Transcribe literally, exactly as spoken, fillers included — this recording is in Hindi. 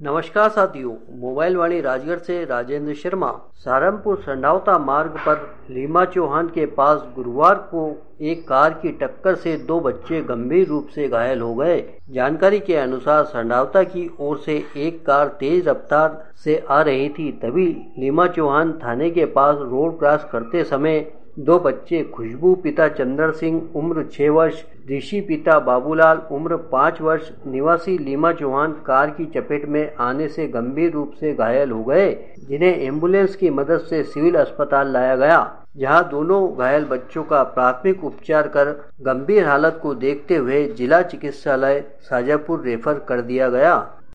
नमस्कार साथियों, मोबाइल वाणी राजगढ़ से राजेंद्र शर्मा। सहारनपुर संडावता मार्ग पर लीमा चौहान के पास गुरुवार को एक कार की टक्कर से दो बच्चे गंभीर रूप से घायल हो गए। जानकारी के अनुसार संडावता की ओर से एक कार तेज रफ्तार से आ रही थी, तभी लीमा चौहान थाने के पास रोड क्रॉस करते समय दो बच्चे खुशबू पिता चंद्र सिंह उम्र छह वर्ष, ऋषि पिता बाबूलाल उम्र पाँच वर्ष निवासी लीमा चौहान कार की चपेट में आने से गंभीर रूप से घायल हो गए, जिन्हें एम्बुलेंस की मदद से सिविल अस्पताल लाया गया, जहां दोनों घायल बच्चों का प्राथमिक उपचार कर गंभीर हालत को देखते हुए जिला चिकित्सालय शाजापुर रेफर कर दिया गया।